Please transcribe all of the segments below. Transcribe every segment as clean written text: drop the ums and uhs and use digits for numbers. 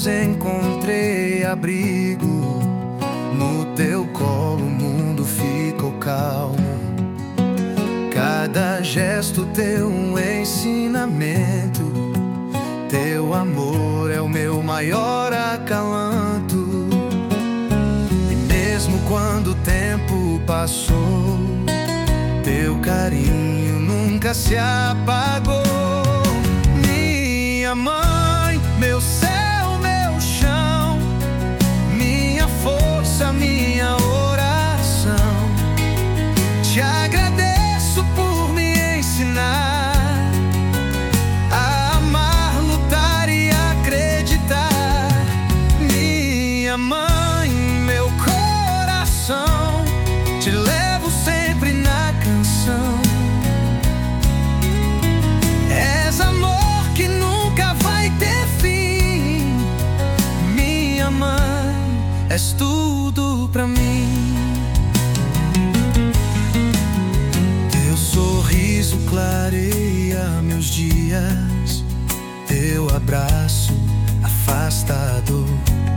medos encontrei abrigo. No teu colo o mundo ficou calmo. Cada gesto teu um ensinamento. Teu amor é o meu maior acalanto. E mesmo quando o tempo passou, teu carinho nunca se apagou. Minha mãe, meu céu, meu chão, minha força, minha oração. Te agradeço por me ensinar a amar, lutar e acreditar. Minha mãe, meu coração, te levo sempre na canção. És amor que nunca vai ter fim. Minha mãe, és tudo pra mim. Teu sorriso clareia meus dias. Teu abraço afasta a dor.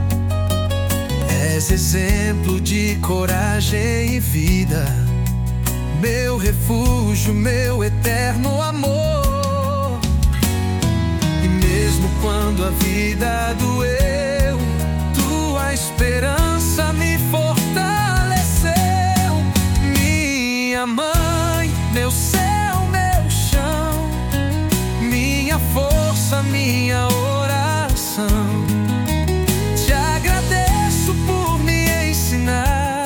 És exemplo de coragem e vida. Meu refúgio, meu eterno amor. E mesmo quando a vida doeu, tua esperança me fortaleceu. Minha mãe, meu céu, meu chão, minha força, minha oração. Te agradeço por me ensinar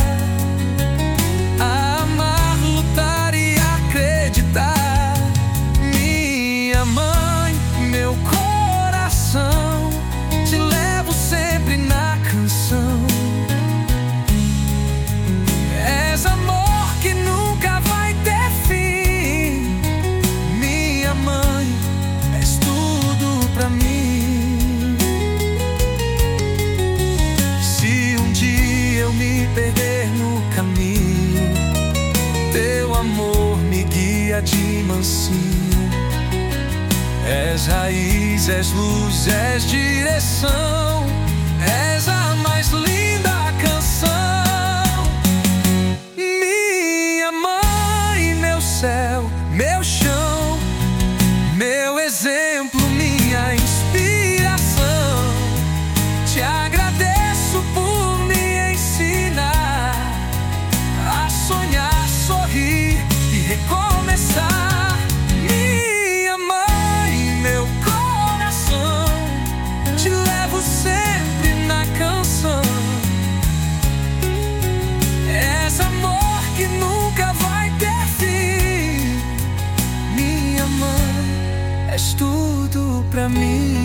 a amar, lutar e acreditar. Minha mãe, meu coração, te levo sempre na canção. És amor que nunca vai ter fim. Minha mãe, és tudo pra mim. Se um dia eu me perder no caminho, teu amor me guia de mansinho. És raiz, és luz, és direção. És a mais linda canção. Minha mãe, meu céu, meu chão, meu exemplo, minha inspiração. Te agradeço por me ensinar a sonhar, sorrir e recomeçar. Minha mãe, meu coração, te levo sempre na canção. És amor que nunca vai ter fim. Minha mãe, és tudo pra mim.